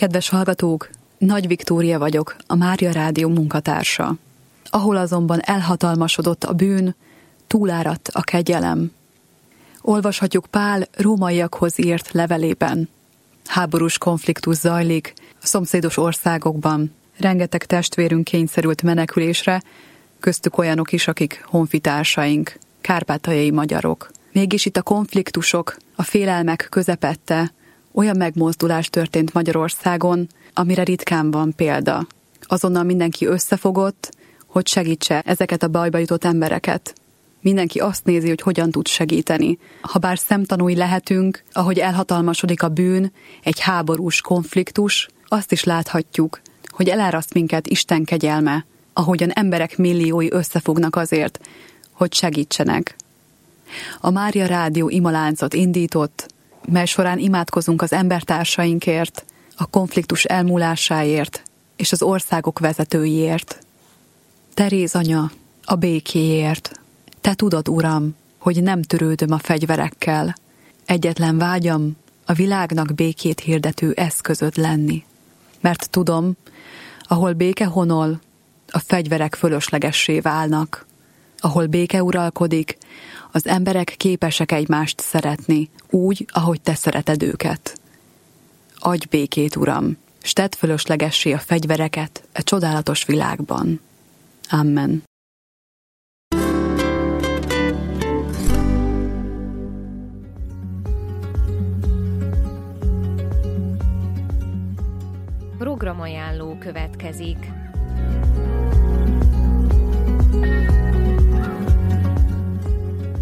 Kedves hallgatók, Nagy Viktória vagyok, a Mária Rádió munkatársa. Ahol azonban elhatalmasodott a bűn, túláradt a kegyelem. Olvashatjuk Pál rómaiakhoz írt levelében. Háborús konfliktus zajlik a szomszédos országokban. Rengeteg testvérünk kényszerült menekülésre, köztük olyanok is, akik honfitársaink, kárpátaljai magyarok. Mégis itt a konfliktusok, a félelmek közepette olyan megmozdulás történt Magyarországon, amire ritkán van példa. Azonnal mindenki összefogott, hogy segítse ezeket a bajba jutott embereket. Mindenki azt nézi, hogy hogyan tud segíteni. Habár szemtanúi lehetünk, ahogy elhatalmasodik a bűn, egy háborús konfliktus, azt is láthatjuk, hogy eláraszt minket Isten kegyelme, ahogyan emberek milliói összefognak azért, hogy segítsenek. A Mária Rádió imaláncot indított, mely során imádkozunk az embertársainkért, a konfliktus elmúlásáért és az országok vezetőiért. Teréz anya, a békéért. Te tudod, Uram, hogy nem törődöm a fegyverekkel. Egyetlen vágyam a világnak békét hirdető eszközöd lenni. Mert tudom, ahol béke honol, a fegyverek fölöslegessé válnak. Ahol béke uralkodik, az emberek képesek egymást szeretni, úgy, ahogy te szereted őket. Adj békét, Uram, s tedd fölöslegessé a fegyvereket e csodálatos világban. Amen. Programajánló következik.